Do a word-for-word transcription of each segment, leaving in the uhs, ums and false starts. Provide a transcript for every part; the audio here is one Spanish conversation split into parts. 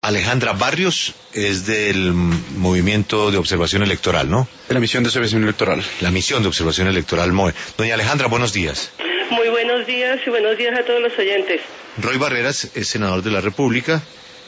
Alejandra Barrios es del Movimiento de Observación Electoral, ¿no? De la Misión de Observación Electoral. La Misión de Observación Electoral, M O E. Doña Alejandra, buenos días. Muy buenos días y buenos días a todos los oyentes. Roy Barreras es senador de la República,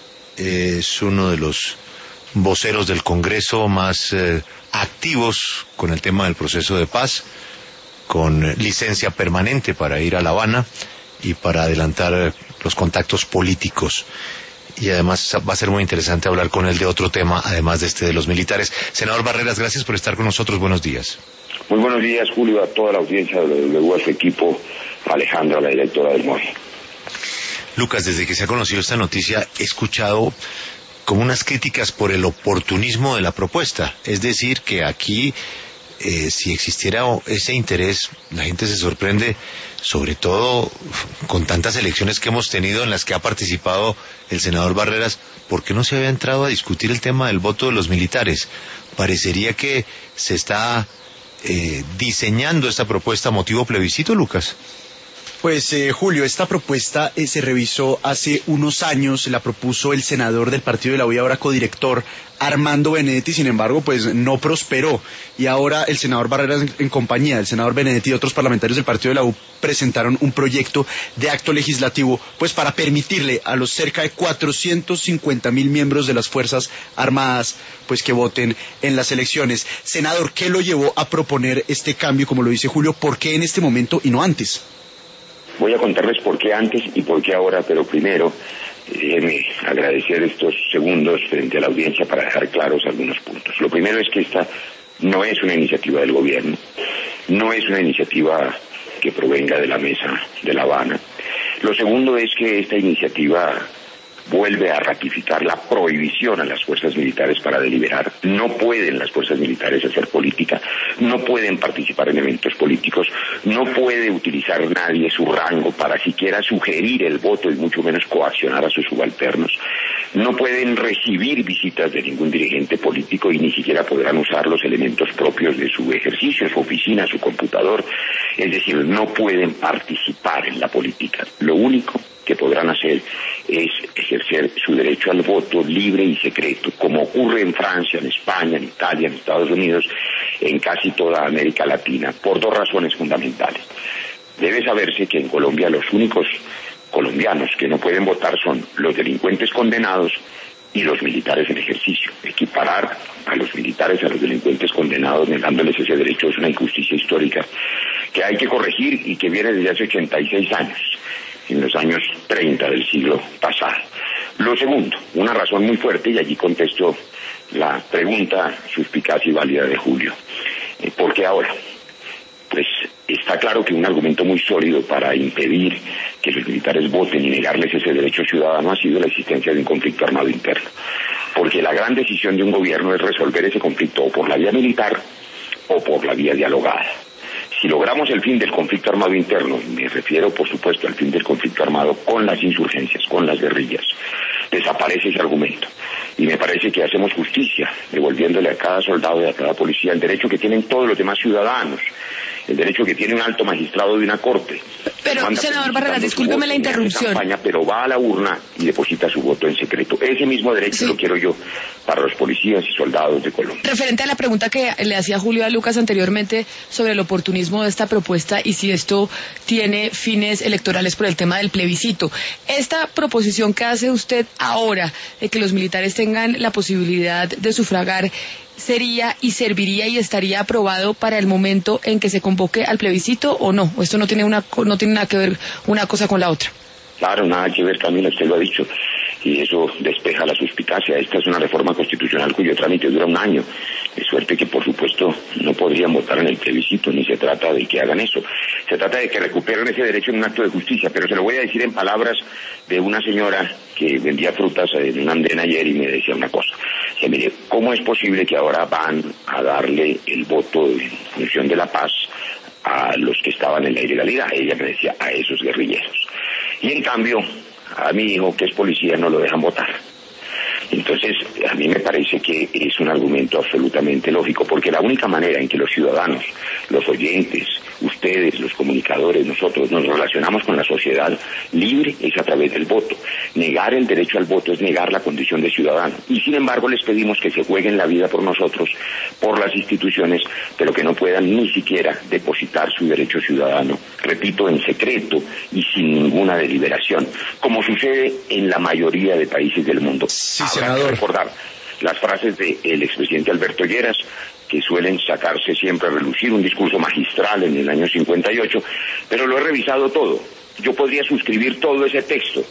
es uno de los voceros del Congreso más eh, activos con el tema del proceso de paz, con licencia permanente para ir a La Habana y para adelantar eh, los contactos políticos. Y además va a ser muy interesante hablar con él de otro tema, además de este de los militares. Senador Barreras, gracias por estar con nosotros. Buenos días. Muy buenos días, Julio, a toda la audiencia de W W, a su equipo, a Alejandra, la directora del M O E. Lucas, desde que se ha conocido esta noticia, he escuchado como unas críticas por el oportunismo de la propuesta. Es decir, que aquí, eh, si existiera ese interés, la gente se sorprende, sobre todo con tantas elecciones que hemos tenido en las que ha participado el senador Barreras, ¿por qué no se había entrado a discutir el tema del voto de los militares? Parecería que se está eh, diseñando esta propuesta motivo plebiscito, Lucas. Pues eh, Julio, esta propuesta eh, se revisó hace unos años, la propuso el senador del Partido de la U y ahora codirector Armando Benedetti, sin embargo pues no prosperó, y ahora el senador Barreras en, en compañía del senador Benedetti y otros parlamentarios del Partido de la U presentaron un proyecto de acto legislativo pues para permitirle a los cerca de cuatrocientos cincuenta mil miembros de las Fuerzas Armadas pues que voten en las elecciones. Senador, ¿qué lo llevó a proponer este cambio, como lo dice Julio? ¿Por qué en este momento y no antes? Voy a contarles por qué antes y por qué ahora, pero primero déjenme agradecer estos segundos frente a la audiencia para dejar claros algunos puntos. Lo primero es que esta no es una iniciativa del gobierno, no es una iniciativa que provenga de la mesa de La Habana. Lo segundo es que esta iniciativa vuelve a ratificar la prohibición a las fuerzas militares para deliberar. No pueden las fuerzas militares hacer política, no pueden participar en eventos políticos, no puede utilizar nadie su rango para siquiera sugerir el voto y mucho menos coaccionar a sus subalternos. No pueden recibir visitas de ningún dirigente político y ni siquiera podrán usar los elementos propios de su ejercicio, su oficina, su computador. Es decir, no pueden participar en la política. Lo único que podrán hacer es ejercer su derecho al voto libre y secreto, como ocurre en Francia, en España, en Italia, en Estados Unidos, en casi toda América Latina, por dos razones fundamentales. Debe saberse que en Colombia los únicos colombianos que no pueden votar son los delincuentes condenados y los militares en ejercicio. Equiparar a los militares a los delincuentes condenados negándoles ese derecho es una injusticia histórica que hay que corregir y que viene desde hace ochenta y seis años. En los años treinta del siglo pasado. Lo segundo, una razón muy fuerte, y allí contesto la pregunta suspicaz y válida de Julio. Eh, ¿Por qué ahora? Pues está claro que un argumento muy sólido para impedir que los militares voten y negarles ese derecho ciudadano ha sido la existencia de un conflicto armado interno. Porque la gran decisión de un gobierno es resolver ese conflicto o por la vía militar o por la vía dialogada. Si logramos el fin del conflicto armado interno, me refiero por supuesto al fin del conflicto armado con las insurgencias, con las guerrillas, desaparece ese argumento. Y me parece que hacemos justicia, devolviéndole a cada soldado y a cada policía el derecho que tienen todos los demás ciudadanos, el derecho que tiene un alto magistrado de una corte. Pero, senador Barreras, discúlpeme la interrupción. Campaña, pero va a la urna y deposita su voto en secreto. Ese mismo derecho sí lo quiero yo para los policías y soldados de Colombia. Referente a la pregunta que le hacía Julio a Lucas anteriormente sobre el oportunismo de esta propuesta y si esto tiene fines electorales por el tema del plebiscito. Esta proposición que hace usted ahora de que los militares tengan la posibilidad de sufragar, ¿sería y serviría y estaría aprobado para el momento en que se convoque al plebiscito o no? ¿O esto no tiene una no tiene nada que ver una cosa con la otra? Claro, nada que ver, Camila, usted lo ha dicho, y eso despeja la suspicacia. Esta es una reforma constitucional cuyo trámite dura un año, de suerte que, por supuesto, no podrían votar en el plebiscito, ni se trata de que hagan eso. Se trata de que recuperen ese derecho en un acto de justicia, pero se lo voy a decir en palabras de una señora que vendía frutas en un andén ayer y me decía una cosa. Dice, mire, ¿cómo es posible que ahora van a darle el voto en función de la paz a los que estaban en la ilegalidad? Ella me decía, a esos guerrilleros. Y en cambio, a mi hijo, que es policía, no lo dejan votar. Entonces, a mí me parece que es un argumento absolutamente lógico, porque la única manera en que los ciudadanos, los oyentes, ustedes, los comunicadores, nosotros nos relacionamos con la sociedad libre es a través del voto. Negar el derecho al voto es negar la condición de ciudadano. Y sin embargo les pedimos que se jueguen la vida por nosotros, por las instituciones, pero que no puedan ni siquiera depositar su derecho ciudadano, repito, en secreto y sin ninguna deliberación, como sucede en la mayoría de países del mundo. Sí, Habrá senador. que recordar las frases del expresidente Alberto Lleras, que suelen sacarse siempre a relucir, un discurso magistral en el año cincuenta y ocho, pero lo he revisado todo. Yo podría suscribir todo ese texto.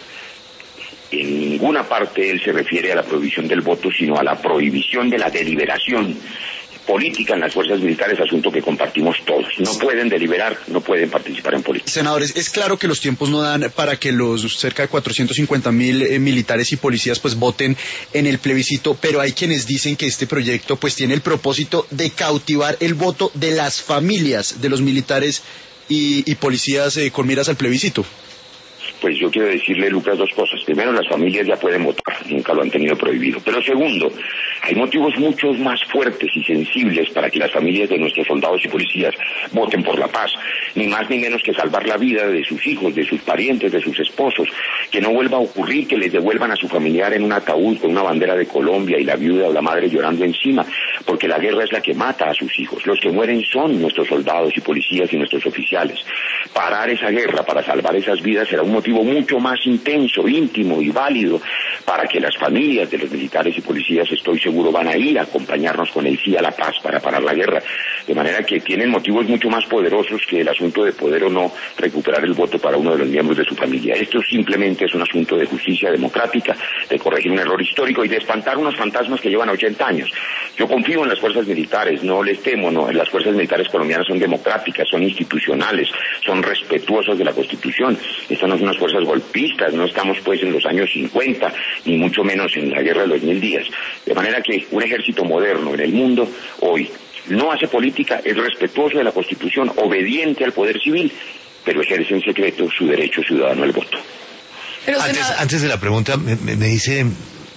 En ninguna parte él se refiere a la prohibición del voto, sino a la prohibición de la deliberación política en las fuerzas militares, asunto que compartimos todos. No pueden deliberar, no pueden participar en política. Senadores, es claro que los tiempos no dan para que los cerca de cuatrocientos cincuenta mil eh, militares y policías pues voten en el plebiscito, pero hay quienes dicen que este proyecto pues tiene el propósito de cautivar el voto de las familias de los militares y, y policías eh, con miras al plebiscito. Pues yo quiero decirle, Lucas, dos cosas. Primero, las familias ya pueden votar, nunca lo han tenido prohibido. Pero segundo, hay motivos mucho más fuertes y sensibles para que las familias de nuestros soldados y policías voten por la paz. Ni más ni menos que salvar la vida de sus hijos, de sus parientes, de sus esposos. Que no vuelva a ocurrir que les devuelvan a su familiar en un ataúd con una bandera de Colombia y la viuda o la madre llorando encima. Porque la guerra es la que mata a sus hijos. Los que mueren son nuestros soldados y policías y nuestros oficiales. Parar esa guerra para salvar esas vidas será un motivo mucho más intenso, íntimo y válido para que las familias de los militares y policías, estoy seguro, van a ir a acompañarnos con el sí a la paz para parar la guerra. De manera que tienen motivos mucho más poderosos que el asunto de poder o no recuperar el voto para uno de los miembros de su familia. Esto simplemente es un asunto de justicia democrática, de corregir un error histórico y de espantar unos fantasmas que llevan ochenta años. Yo confío en las fuerzas militares, no les temo, no. Las fuerzas militares colombianas son democráticas, son institucionales, son respetuosas de la Constitución. Estas no son unas fuerzas golpistas, no estamos pues en los años cincuenta, ni mucho menos en la guerra de los mil días. De manera que un ejército moderno en el mundo hoy no hace política, es respetuoso de la Constitución, obediente al poder civil, pero ejerce en secreto su derecho ciudadano al voto. Pero, Antes, senador, antes de la pregunta, me, me- me dice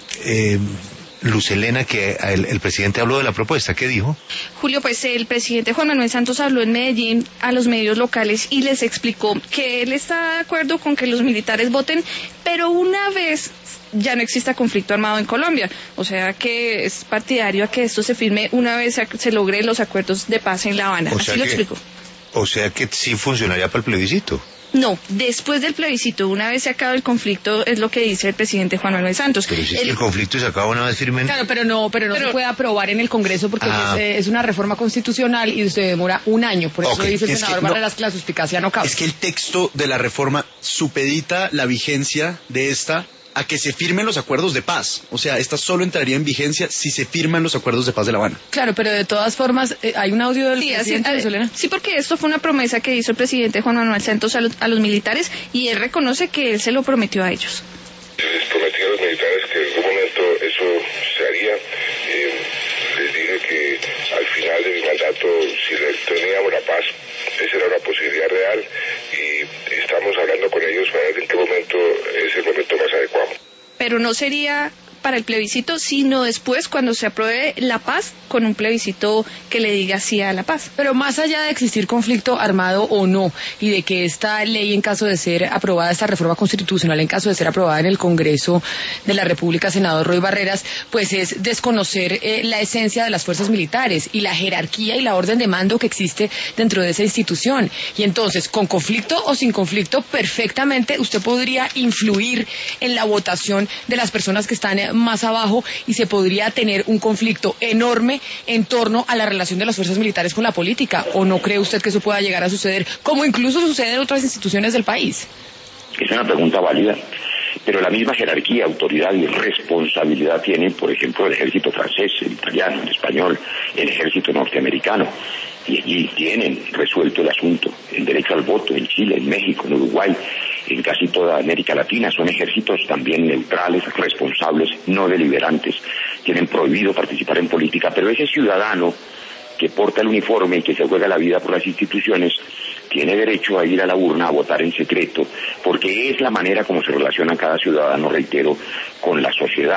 eh, Luz Helena que el, el presidente habló de la propuesta. ¿Qué dijo? Julio, pues el presidente Juan Manuel Santos habló en Medellín a los medios locales y les explicó que él está de acuerdo con que los militares voten, pero una vez ya no exista conflicto armado en Colombia. O sea que es partidario a que esto se firme una vez se logren los acuerdos de paz en La Habana. O Así sea lo que- explicó. O sea que sí funcionaría para el plebiscito. No, después del plebiscito, una vez se acabe el conflicto, es lo que dice el presidente Juan Manuel Santos. Pero si es que Él- el conflicto se acaba una vez firmen. claro, pero no, pero no Pero- se puede aprobar en el Congreso porque Ah. es, eh, es una reforma constitucional y usted demora un año. Por eso Ok, dice el es que senador no- Barreras que la suspicacia no cabe. Es que el texto de la reforma supedita la vigencia de esta a que se firmen los acuerdos de paz. O sea, esta solo entraría en vigencia si se firman los acuerdos de paz de La Habana. Claro, pero de todas formas, eh, hay un audio del Sí, así- presidente Luz Helena. sí, porque esto fue una promesa que hizo el presidente Juan Manuel Santos a los, a los militares y él reconoce que él se lo prometió a ellos. Les prometí a los militares que en algún momento eso se haría. Eh, les dije que al final de mi mandato, si teníamos la paz, esa era una posibilidad real y estamos hablando con ellos para ver en qué momento es el momento más adecuado. Pero no sería para el plebiscito, sino después cuando se apruebe la paz con un plebiscito que le diga sí a la paz. Pero más allá de existir conflicto armado o no, y de que esta ley, en caso de ser aprobada, esta reforma constitucional, en caso de ser aprobada en el Congreso de la República, senador Roy Barreras, pues es desconocer eh, la esencia de las fuerzas militares y la jerarquía y la orden de mando que existe dentro de esa institución. Y entonces, con conflicto o sin conflicto, perfectamente usted podría influir en la votación de las personas que están eh, más abajo y se podría tener un conflicto enorme en torno a la relación de las fuerzas militares con la política. ¿O no cree usted que eso pueda llegar a suceder, como incluso sucede en otras instituciones del país? Es una pregunta válida, pero la misma jerarquía, autoridad y responsabilidad tienen, por ejemplo, el ejército francés, el italiano, el español, el ejército norteamericano. Y allí tienen resuelto el asunto, el derecho al voto en Chile, en México, en Uruguay, en casi toda América Latina. Son ejércitos también neutrales, responsables, no deliberantes. Tienen prohibido participar en política, pero ese ciudadano que porta el uniforme y que se juega la vida por las instituciones tiene derecho a ir a la urna a votar en secreto, porque es la manera como se relaciona cada ciudadano, reitero, con la sociedad.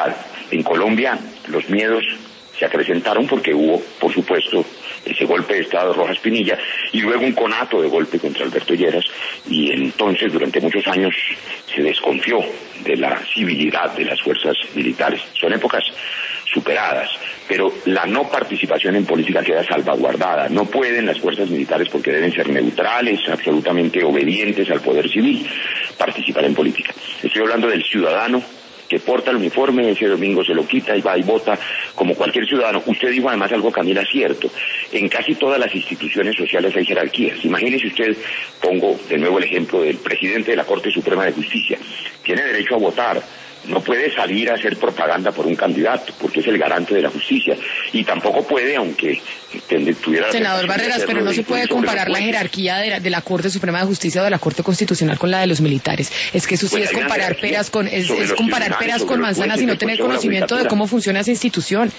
en Colombia los miedos se acrecentaron porque hubo, por supuesto, ese golpe de Estado de Rojas Pinilla y luego un conato de golpe contra Alberto Lleras, y entonces durante muchos años se desconfió de la civilidad de las fuerzas militares. Son épocas superadas, pero la no participación en política queda salvaguardada. No pueden las fuerzas militares, porque deben ser neutrales, absolutamente obedientes al poder civil, participar en política. Estoy hablando del ciudadano que porta el uniforme, ese domingo se lo quita y va y vota como cualquier ciudadano. Usted dijo además algo, Camila, cierto. En casi todas las instituciones sociales hay jerarquías. Imagínese usted, pongo de nuevo el ejemplo del presidente de la Corte Suprema de Justicia. Tiene derecho a votar. No puede salir a hacer propaganda por un candidato, porque es el garante de la justicia. Y tampoco puede, aunque tuviera... Senador Barreras, pero no se puede comparar la jerarquía de la, de la Corte Suprema de Justicia o de la Corte Constitucional con la de los militares. Es que eso sí es comparar peras con es, es comparar peras con manzanas y no tener conocimiento de cómo funciona esa institución.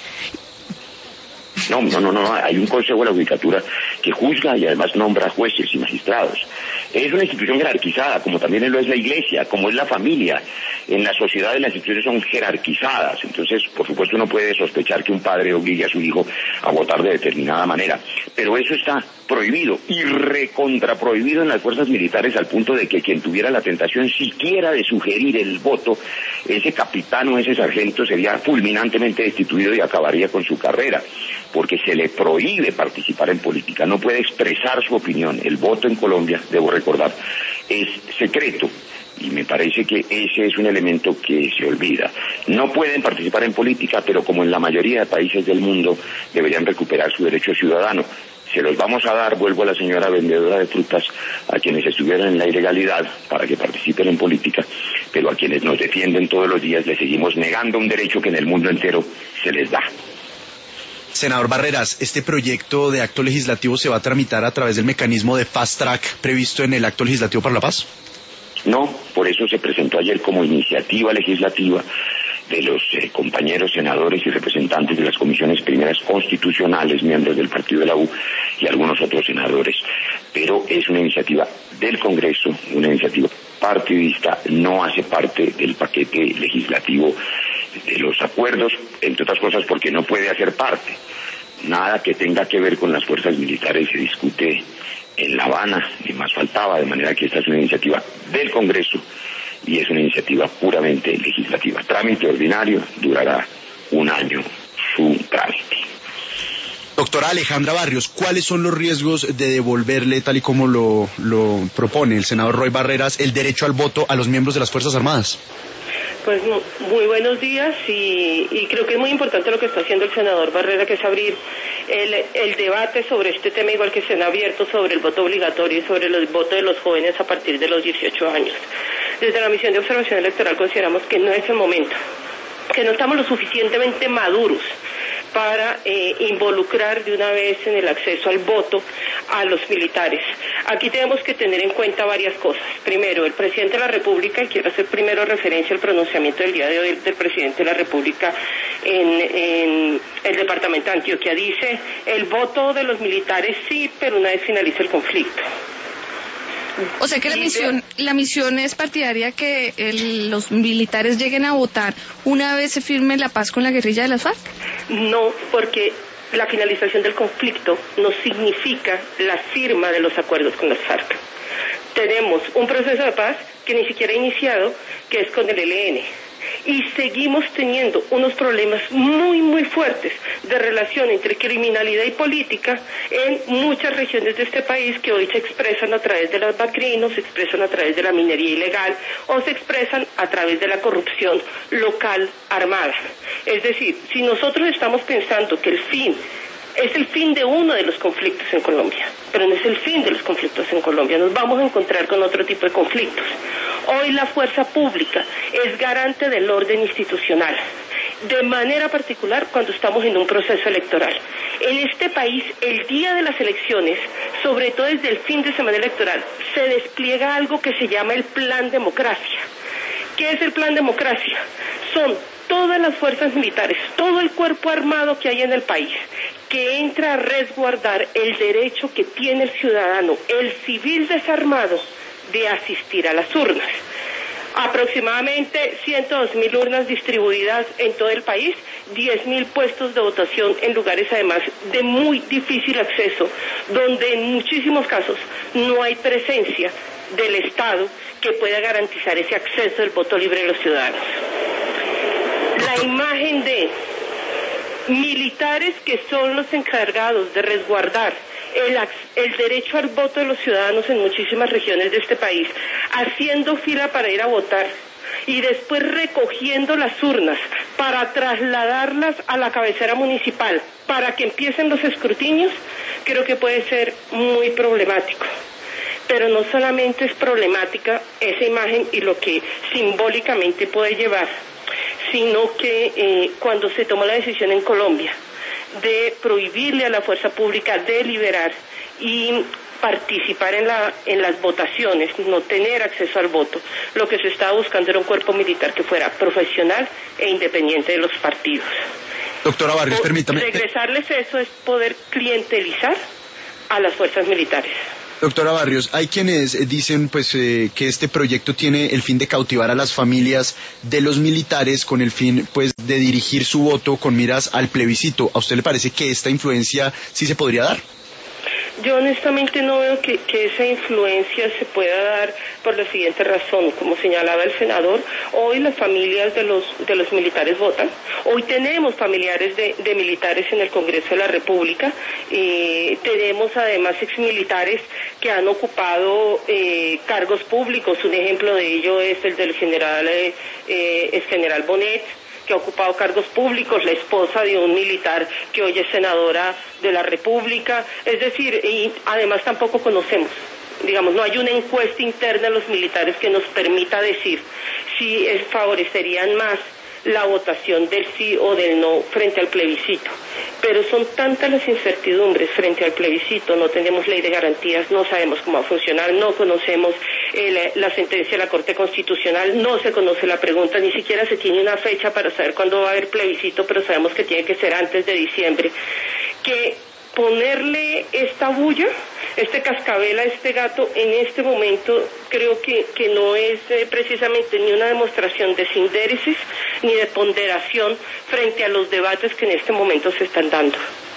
No, no, no, no, hay un Consejo de la Judicatura que juzga y además nombra jueces y magistrados. Es una institución jerarquizada, como también lo es la Iglesia, como es la familia. En la sociedad las instituciones son jerarquizadas, entonces por supuesto uno puede sospechar que un padre obligue a su hijo a votar de determinada manera, pero eso está prohibido y recontraprohibido en las fuerzas militares, al punto de que quien tuviera la tentación siquiera de sugerir el voto, ese capitán o ese sargento sería fulminantemente destituido y acabaría con su carrera, porque se le prohíbe participar en política, no puede expresar su opinión. El voto en Colombia, debo recordar, es secreto, y me parece que ese es un elemento que se olvida. No pueden participar en política, pero como en la mayoría de países del mundo, deberían recuperar su derecho ciudadano. Se los vamos a dar, vuelvo a la señora vendedora de frutas, a quienes estuvieran en la ilegalidad para que participen en política, pero a quienes nos defienden todos los días les seguimos negando un derecho que en el mundo entero se les da. Senador Barreras, ¿este proyecto de acto legislativo se va a tramitar a través del mecanismo de fast track previsto en el Acto Legislativo para la Paz? No, por eso se presentó ayer como iniciativa legislativa de los eh, compañeros senadores y representantes de las comisiones primeras constitucionales, miembros del partido de la U y algunos otros senadores. Pero es una iniciativa del Congreso, una iniciativa partidista, no hace parte del paquete legislativo de los acuerdos, entre otras cosas porque no puede hacer parte. Nada que tenga que ver con las fuerzas militares se discute en La Habana, ni más faltaba, de manera que esta es una iniciativa del Congreso y es una iniciativa puramente legislativa. Trámite ordinario, durará un año su trámite. Doctora Alejandra Barrios, ¿cuáles son los riesgos de devolverle, tal y como lo, lo propone el senador Roy Barreras, el derecho al voto a los miembros de las Fuerzas Armadas? Pues muy buenos días y, y creo que es muy importante lo que está haciendo el senador Barrera, que es abrir el, el debate sobre este tema, igual que se han abierto sobre el voto obligatorio y sobre el voto de los jóvenes a partir de los dieciocho años. Desde la misión de observación electoral consideramos que no es el momento, que no estamos lo suficientemente maduros para eh, involucrar de una vez en el acceso al voto a los militares. Aquí tenemos que tener en cuenta varias cosas. Primero, el presidente de la República, y quiero hacer primero referencia al pronunciamiento del día de hoy del presidente de la República en, en el departamento de Antioquia, dice: el voto de los militares sí, pero una vez finalice el conflicto. O sea que la misión, la misión es partidaria que el, los militares lleguen a votar una vez se firme la paz con la guerrilla de las FARC. No, porque la finalización del conflicto no significa la firma de los acuerdos con las FARC. Tenemos un proceso de paz que ni siquiera ha iniciado, que es con el E L N. Y seguimos teniendo unos problemas muy, muy fuertes de relación entre criminalidad y política en muchas regiones de este país, que hoy se expresan a través de las bacrinos, se expresan a través de la minería ilegal o se expresan a través de la corrupción local armada. Es decir, si nosotros estamos pensando que el fin es el fin de uno de los conflictos en Colombia, pero no es el fin de los conflictos en Colombia, nos vamos a encontrar con otro tipo de conflictos. Hoy la fuerza pública es garante del orden institucional, de manera particular cuando estamos en un proceso electoral. En este país, el día de las elecciones, sobre todo desde el fin de semana electoral, se despliega algo que se llama el Plan Democracia. ¿Qué es el Plan Democracia? Son todas las fuerzas militares, todo el cuerpo armado que hay en el país, que entra a resguardar el derecho que tiene el ciudadano, el civil desarmado, de asistir a las urnas. Aproximadamente ciento dos mil urnas distribuidas en todo el país, diez mil puestos de votación en lugares además de muy difícil acceso, donde en muchísimos casos no hay presencia del Estado que pueda garantizar ese acceso del voto libre de los ciudadanos. La imagen de militares que son los encargados de resguardar El, el derecho al voto de los ciudadanos en muchísimas regiones de este país, haciendo fila para ir a votar y después recogiendo las urnas para trasladarlas a la cabecera municipal para que empiecen los escrutinios, creo que puede ser muy problemático. Pero no solamente es problemática esa imagen y lo que simbólicamente puede llevar, sino que eh, cuando se tomó la decisión en Colombia de prohibirle a la fuerza pública deliberar y participar en, la, en las votaciones, no tener acceso al voto, lo que se estaba buscando era un cuerpo militar que fuera profesional e independiente de los partidos. Doctora Barrios, o, permítame. Regresarles eso es poder clientelizar a las fuerzas militares. Doctora Barrios, hay quienes dicen pues eh, que este proyecto tiene el fin de cautivar a las familias de los militares con el fin pues de dirigir su voto con miras al plebiscito. ¿A usted le parece que esta influencia sí se podría dar? Yo honestamente no veo que, que esa influencia se pueda dar por la siguiente razón. Como señalaba el senador, hoy las familias de los de los militares votan. Hoy tenemos familiares de, de militares en el Congreso de la República. Eh, tenemos además exmilitares que han ocupado eh, cargos públicos. Un ejemplo de ello es el del general eh, eh, ex general Bonet, que ha ocupado cargos públicos, la esposa de un militar que hoy es senadora de la República. Es decir, y además tampoco conocemos, digamos, no hay una encuesta interna de los militares que nos permita decir si favorecerían más la votación del sí o del no frente al plebiscito. Pero son tantas las incertidumbres frente al plebiscito, no tenemos ley de garantías, no sabemos cómo va a funcionar, no conocemos eh, la, la sentencia de la Corte Constitucional, no se conoce la pregunta, ni siquiera se tiene una fecha para saber cuándo va a haber plebiscito, pero sabemos que tiene que ser antes de diciembre. Que ponerle esta bulla, este cascabel a este gato en este momento creo que, que no es eh, precisamente ni una demostración de sindéresis ni de ponderación frente a los debates que en este momento se están dando.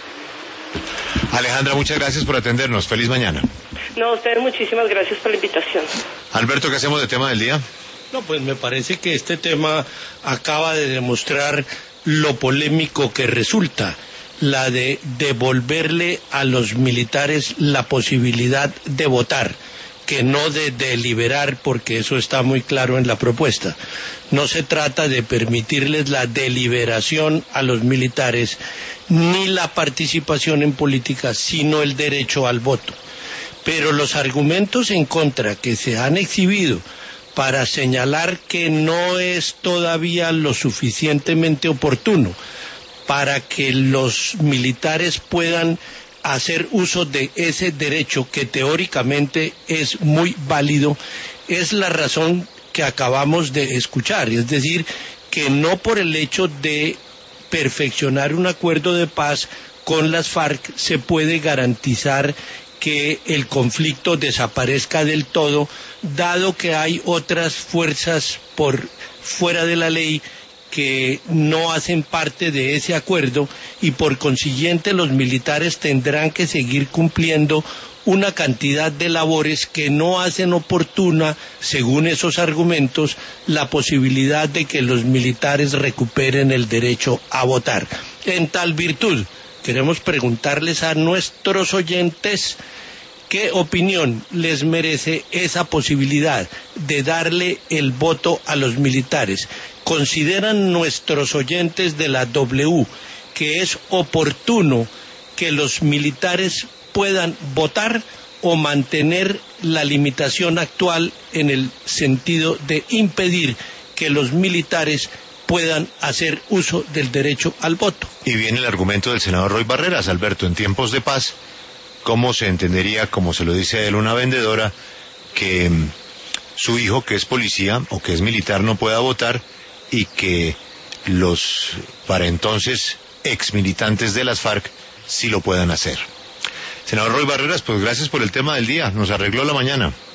Alejandra, muchas gracias por atendernos. Feliz mañana. No, a ustedes muchísimas gracias por la invitación. Alberto, ¿qué hacemos de tema del día? No, pues me parece que este tema acaba de demostrar lo polémico que resulta, la de devolverle a los militares la posibilidad de votar, que no de deliberar, porque eso está muy claro en la propuesta. No se trata de permitirles la deliberación a los militares, ni la participación en política, sino el derecho al voto. Pero los argumentos en contra que se han exhibido para señalar que no es todavía lo suficientemente oportuno para que los militares puedan hacer uso de ese derecho que teóricamente es muy válido, es la razón que acabamos de escuchar, es decir, que no por el hecho de perfeccionar un acuerdo de paz con las FARC se puede garantizar que el conflicto desaparezca del todo, dado que hay otras fuerzas por fuera de la ley que no hacen parte de ese acuerdo y por consiguiente los militares tendrán que seguir cumpliendo una cantidad de labores que no hacen oportuna, según esos argumentos, la posibilidad de que los militares recuperen el derecho a votar. En tal virtud, queremos preguntarles a nuestros oyentes ¿qué opinión les merece esa posibilidad de darle el voto a los militares? ¿Consideran nuestros oyentes de la W que es oportuno que los militares puedan votar o mantener la limitación actual en el sentido de impedir que los militares puedan hacer uso del derecho al voto? Y viene el argumento del senador Roy Barreras, Alberto, en tiempos de paz, ¿cómo se entendería, como se lo dice él, una vendedora, que mm, su hijo, que es policía o que es militar, no pueda votar y que los, para entonces, exmilitantes de las FARC sí lo puedan hacer? Senador Roy Barreras, pues gracias por el tema del día, nos arregló la mañana.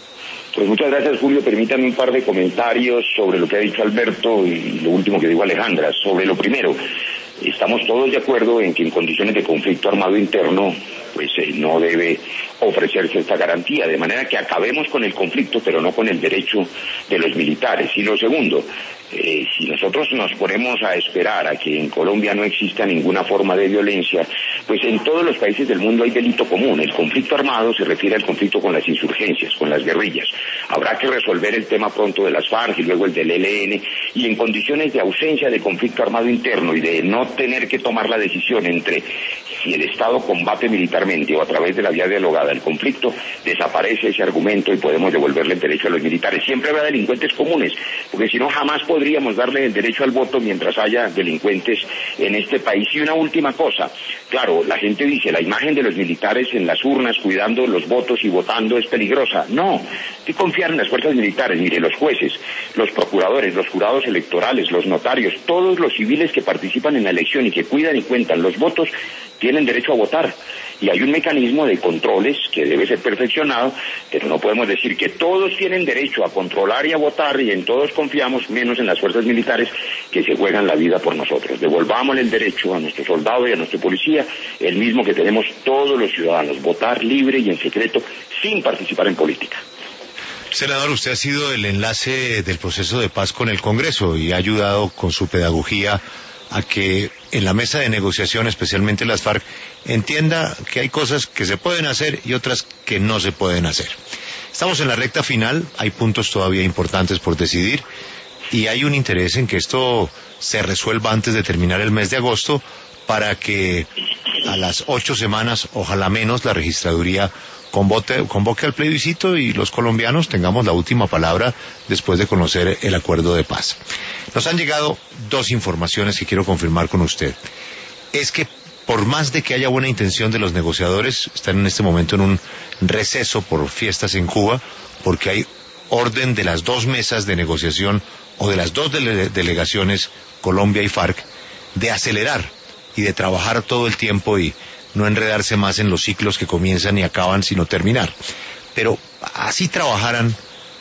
Pues muchas gracias, Julio. Permítanme un par de comentarios sobre lo que ha dicho Alberto y lo último que dijo Alejandra. Sobre lo primero, estamos todos de acuerdo en que en condiciones de conflicto armado interno, pues eh, no debe ofrecerse esta garantía, de manera que acabemos con el conflicto, pero no con el derecho de los militares. Y lo segundo, eh, si nosotros nos ponemos a esperar a que en Colombia no exista ninguna forma de violencia, pues en todos los países del mundo hay delito común. El conflicto armado se refiere al conflicto con las insurgencias, con las guerrillas. Habrá que resolver el tema pronto de las FARC y luego el del E L N, y en condiciones de ausencia de conflicto armado interno y de no tener que tomar la decisión entre si el Estado combate militarmente o a través de la vía dialogada el conflicto, desaparece ese argumento y podemos devolverle el derecho a los militares. Siempre habrá delincuentes comunes, porque si no jamás podríamos darle el derecho al voto mientras haya delincuentes en este país. Y una última cosa, claro, la gente dice, la imagen de los militares en las urnas cuidando los votos y votando es peligrosa. No, hay que confiar en las fuerzas militares. Mire, los jueces, los procuradores, los jurados electorales, los notarios, todos los civiles que participan en la elección y que cuidan y cuentan los votos, tienen derecho a votar. Y hay un mecanismo de controles que debe ser perfeccionado, pero no podemos decir que todos tienen derecho a controlar y a votar y en todos confiamos, menos en las fuerzas militares que se juegan la vida por nosotros. Devolvámosle el derecho a nuestro soldado y a nuestra policía, el mismo que tenemos todos los ciudadanos, votar libre y en secreto sin participar en política. Senador, usted ha sido el enlace del proceso de paz con el Congreso y ha ayudado con su pedagogía a que en la mesa de negociación, especialmente las FARC, entienda que hay cosas que se pueden hacer y otras que no se pueden hacer. Estamos en la recta final, hay puntos todavía importantes por decidir y hay un interés en que esto se resuelva antes de terminar el mes de agosto para que a las ocho semanas, ojalá menos, la registraduría convoque, convoque al plebiscito y los colombianos tengamos la última palabra después de conocer el acuerdo de paz. Nos han llegado dos informaciones que quiero confirmar con usted. Es que por más de que haya buena intención de los negociadores, están en este momento en un receso por fiestas en Cuba, porque hay orden de las dos mesas de negociación o de las dos dele- delegaciones, Colombia y FARC, de acelerar y de trabajar todo el tiempo y no enredarse más en los ciclos que comienzan y acaban sino terminar. Pero así trabajaran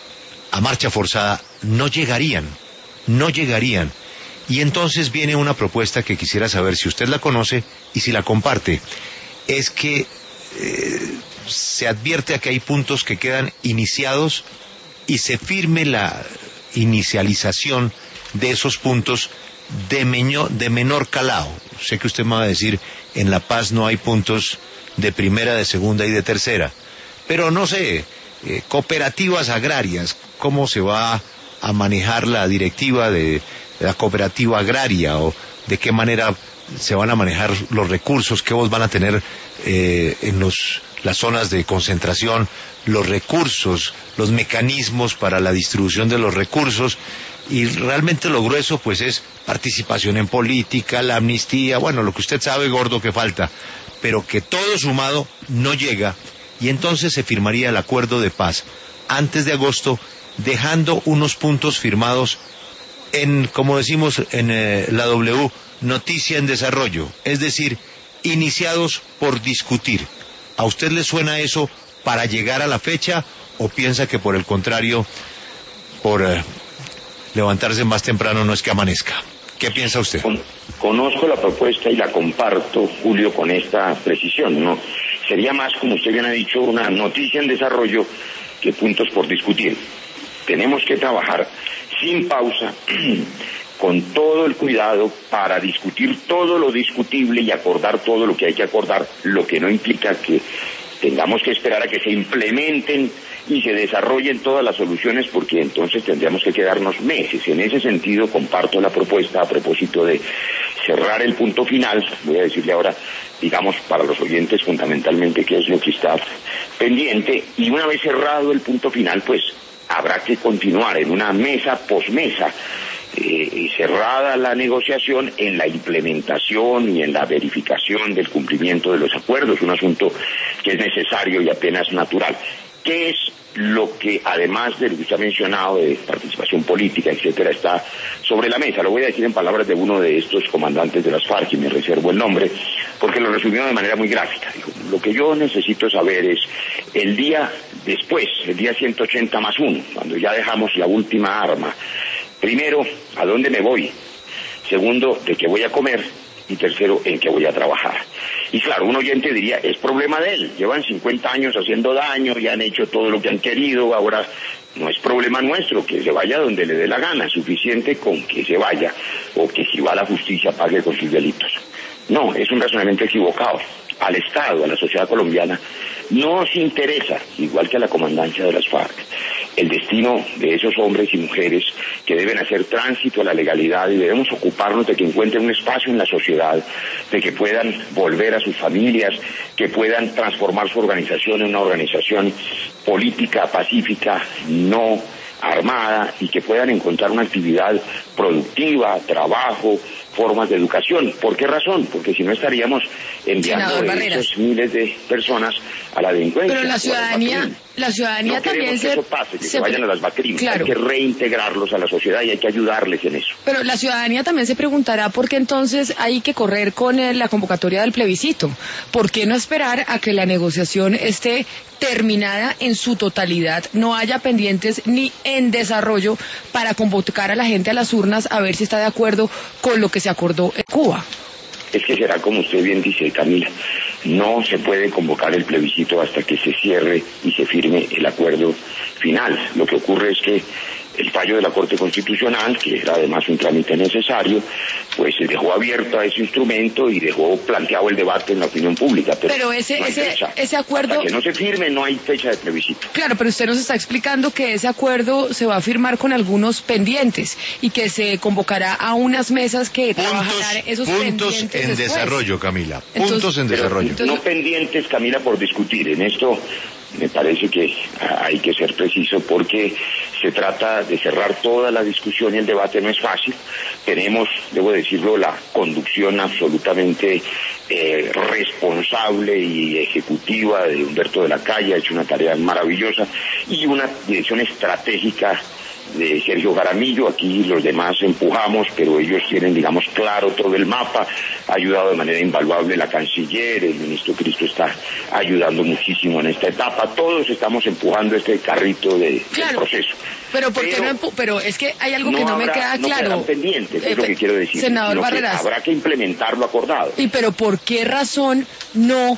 a marcha forzada, no llegarían, no llegarían. Y entonces viene una propuesta que quisiera saber si usted la conoce y si la comparte. Es que eh, se advierte a que hay puntos que quedan iniciados y se firme la inicialización de esos puntos de, meño, de menor calado. Sé que usted me va a decir, en La Paz no hay puntos de primera, de segunda y de tercera. Pero no sé, eh, cooperativas agrarias, ¿cómo se va a manejar la directiva de la cooperativa agraria o de qué manera se van a manejar los recursos que vos van a tener eh, en los, las zonas de concentración, los recursos, los mecanismos para la distribución de los recursos? Y realmente lo grueso pues es participación en política, la amnistía, bueno, lo que usted sabe, gordo, que falta, pero que todo sumado no llega y entonces se firmaría el acuerdo de paz antes de agosto, dejando unos puntos firmados en, como decimos en eh, la W, noticia en desarrollo, es decir, iniciados por discutir. ¿A usted le suena eso para llegar a la fecha o piensa que por el contrario, por eh, levantarse más temprano no es que amanezca? ¿Qué piensa usted? Con, conozco la propuesta y la comparto, Julio, con esta precisión, ¿no? Sería más, como usted bien ha dicho, una noticia en desarrollo que puntos por discutir. Tenemos que trabajar sin pausa, con todo el cuidado para discutir todo lo discutible y acordar todo lo que hay que acordar, lo que no implica que tengamos que esperar a que se implementen y se desarrollen todas las soluciones, porque entonces tendríamos que quedarnos meses. En ese sentido, comparto la propuesta a propósito de cerrar el punto final. Voy a decirle ahora, digamos, para los oyentes fundamentalmente qué es lo que está pendiente, y una vez cerrado el punto final, pues habrá que continuar en una mesa posmesa, eh, cerrada la negociación, en la implementación y en la verificación del cumplimiento de los acuerdos, un asunto que es necesario y apenas natural. ¿Qué es lo que, además de lo que usted ha mencionado, de participación política, etcétera, está sobre la mesa? Lo voy a decir en palabras de uno de estos comandantes de las FARC, y me reservo el nombre. porque lo resumió de manera muy gráfica. Dijo, lo que yo necesito saber es el día después, el día ciento ochenta más uno, cuando ya dejamos la última arma. Primero, ¿a dónde me voy? Segundo, ¿de qué voy a comer? Y tercero, ¿en qué voy a trabajar? Y claro, un oyente diría, es problema de él, llevan cincuenta años haciendo daño y han hecho todo lo que han querido, ahora no es problema nuestro, que se vaya donde le dé la gana, suficiente con que se vaya, o que si va a la justicia pague con sus delitos. No, es un razonamiento equivocado. Al Estado, a la sociedad colombiana, no nos interesa, igual que a la comandancia de las FARC, el destino de esos hombres y mujeres que deben hacer tránsito a la legalidad y debemos ocuparnos de que encuentren un espacio en la sociedad, de que puedan volver a sus familias, que puedan transformar su organización en una organización política, pacífica, no armada, y que puedan encontrar una actividad productiva, trabajo, formas de educación. ¿Por qué razón? Porque si no estaríamos enviando esos miles de personas a la delincuencia. Pero la ciudadanía, la ciudadanía no también que se... eso pase, que se, se vayan a las bacrinas. Claro. Hay que reintegrarlos a la sociedad y hay que ayudarles en eso. Pero la ciudadanía también se preguntará por qué entonces hay que correr con eh, la convocatoria del plebiscito. ¿Por qué no esperar a que la negociación esté terminada en su totalidad, no haya pendientes ni en desarrollo para convocar a la gente a las urnas a ver si está de acuerdo con lo que se acordó en Cuba? Es que será como usted bien dice, Camila, no se puede convocar el plebiscito hasta que se cierre y se firme el acuerdo final. Lo que ocurre es que el fallo de la Corte Constitucional, que era además un trámite necesario, pues se dejó abierto a ese instrumento y dejó planteado el debate en la opinión pública. Pero, pero ese, no hay ese, fecha. ese acuerdo... Hasta que no se firme no hay fecha de plebiscito. Claro, pero usted nos está explicando que ese acuerdo se va a firmar con algunos pendientes y que se convocará a unas mesas que puntos, trabajarán esos puntos pendientes en después. desarrollo, Camila. Entonces, puntos en desarrollo. entonces, No pendientes, Camila, por discutir. En esto me parece que hay que ser preciso porque se trata de cerrar toda la discusión y el debate no es fácil. Tenemos, debo decirlo, la conducción absolutamente eh, responsable y ejecutiva de Humberto de la Calle, ha hecho una tarea maravillosa, y una dirección estratégica de Sergio Jaramillo. Aquí los demás empujamos, pero ellos tienen, digamos, claro todo el mapa. Ha ayudado de manera invaluable la canciller, el ministro Cristo está ayudando muchísimo en esta etapa. Todos estamos empujando este carrito de, claro, del proceso. Pero, ¿por qué pero, no empu- pero es que hay algo no que no habrá, me queda no claro. pendientes, Eh, es lo que quiero decir. Senador sino que Barreras. habrá que implementar lo acordado. Y pero ¿por qué razón no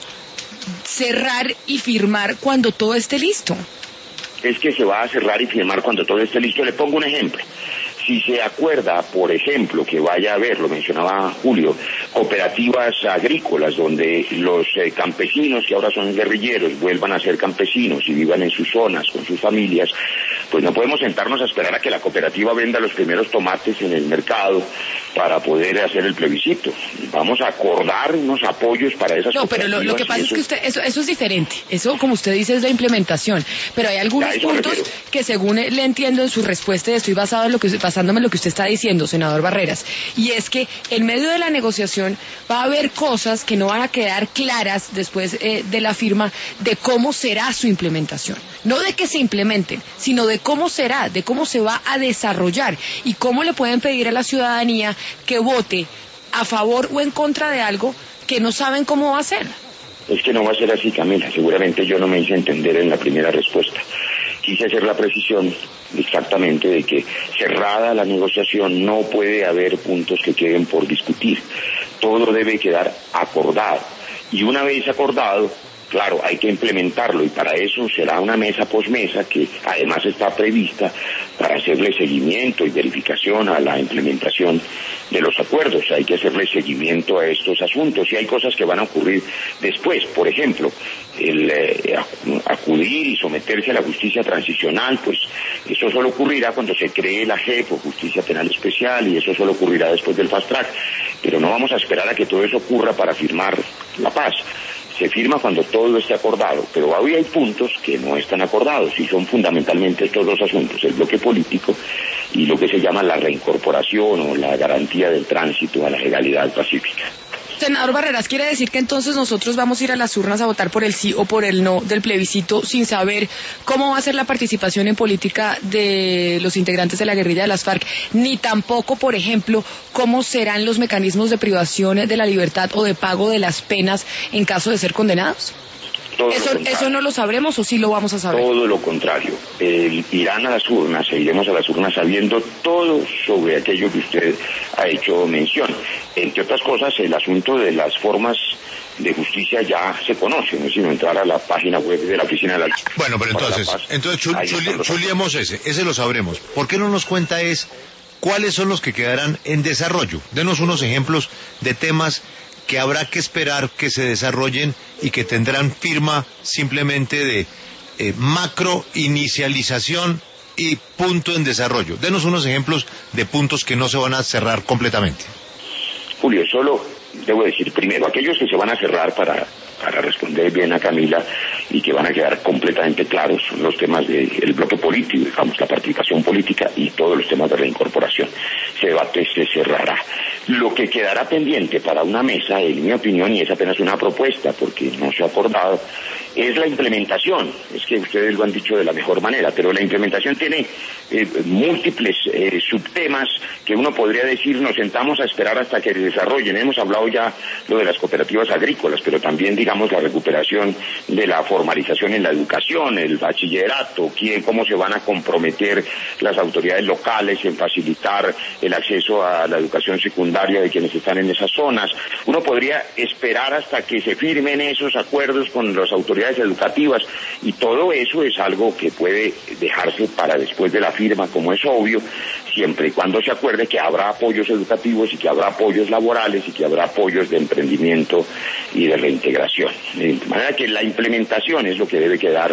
cerrar y firmar cuando todo esté listo? Es que se va a cerrar y firmar cuando todo esté listo. Le pongo un ejemplo. Si se acuerda, por ejemplo, que vaya a haber, lo mencionaba Julio, cooperativas agrícolas donde los eh, campesinos que ahora son guerrilleros vuelvan a ser campesinos y vivan en sus zonas con sus familias, pues no podemos sentarnos a esperar a que la cooperativa venda los primeros tomates en el mercado para poder hacer el plebiscito. Vamos a acordar unos apoyos para esas No, pero lo, lo que pasa es que usted, eso, eso es diferente. Eso, como usted dice, es la implementación. Pero hay algunos puntos que, según le entiendo en su respuesta, y estoy basado en lo que, basándome en lo que usted está diciendo, senador Barreras, y es que en medio de la negociación va a haber cosas que no van a quedar claras después eh, de la firma de cómo será su implementación. No de que se implementen, sino de cómo será, de cómo se va a desarrollar y cómo le pueden pedir a la ciudadanía que vote a favor o en contra de algo que no saben cómo va a ser. Es que no va a ser así, Camila. Seguramente yo no me hice entender en la primera respuesta. Quise hacer la precisión exactamente de que cerrada la negociación no puede haber puntos que queden por discutir. Todo debe quedar acordado. Y una vez acordado, claro, hay que implementarlo y para eso será una mesa posmesa que además está prevista para hacerle seguimiento y verificación a la implementación de los acuerdos. Hay que hacerle seguimiento a estos asuntos y hay cosas que van a ocurrir después. Por ejemplo, el eh, acudir y someterse a la justicia transicional, pues eso solo ocurrirá cuando se cree la J E P o Justicia Penal Especial, y eso solo ocurrirá después del fast track. Pero no vamos a esperar a que todo eso ocurra para firmar la paz. Se firma cuando todo esté acordado, pero todavía hay puntos que no están acordados y son fundamentalmente estos dos asuntos, el bloque político y lo que se llama la reincorporación o la garantía del tránsito a la legalidad pacífica. Senador Barreras, ¿quiere decir que entonces nosotros vamos a ir a las urnas a votar por el sí o por el no del plebiscito sin saber cómo va a ser la participación en política de los integrantes de la guerrilla de las FARC, ni tampoco, por ejemplo, cómo serán los mecanismos de privación de la libertad o de pago de las penas en caso de ser condenados? Eso, ¿Eso no lo sabremos o sí lo vamos a saber? Todo lo contrario. Eh, irán a las urnas, e iremos a las urnas sabiendo todo sobre aquello que usted ha hecho mención. Entre otras cosas, el asunto de las formas de justicia ya se conoce, no es sino entrar a la página web de la Oficina de la... Bueno, pero entonces, entonces chul, chul, chuliemos ese, ese lo sabremos. ¿Por qué no nos cuenta es cuáles son los que quedarán en desarrollo? Denos unos ejemplos de temas que habrá que esperar que se desarrollen y que tendrán firma simplemente de eh, macro inicialización y punto en desarrollo. Denos unos ejemplos de puntos que no se van a cerrar completamente. Julio, solo debo decir primero, aquellos que se van a cerrar para, para responder bien a Camila y que van a quedar completamente claros son los temas del bloque político, digamos, la participación política y todos los temas de reincorporación. Ese debate se cerrará. Lo que quedará pendiente para una mesa, en mi opinión, y es apenas una propuesta porque no se ha acordado, es la implementación. Es que ustedes lo han dicho de la mejor manera, pero la implementación tiene eh, múltiples eh, subtemas que uno podría decir, nos sentamos a esperar hasta que se desarrollen. Hemos hablado ya lo de las cooperativas agrícolas, pero también, digamos, la recuperación de la formalización en la educación, el bachillerato, quién, cómo se van a comprometer las autoridades locales en facilitar el acceso a la educación secundaria de quienes están en esas zonas. Uno podría esperar hasta que se firmen esos acuerdos con las autoridades educativas y todo eso es algo que puede dejarse para después de la firma, como es obvio, siempre y cuando se acuerde que habrá apoyos educativos y que habrá apoyos laborales y que habrá apoyos de emprendimiento y de reintegración. De manera que la implementación es lo que debe quedar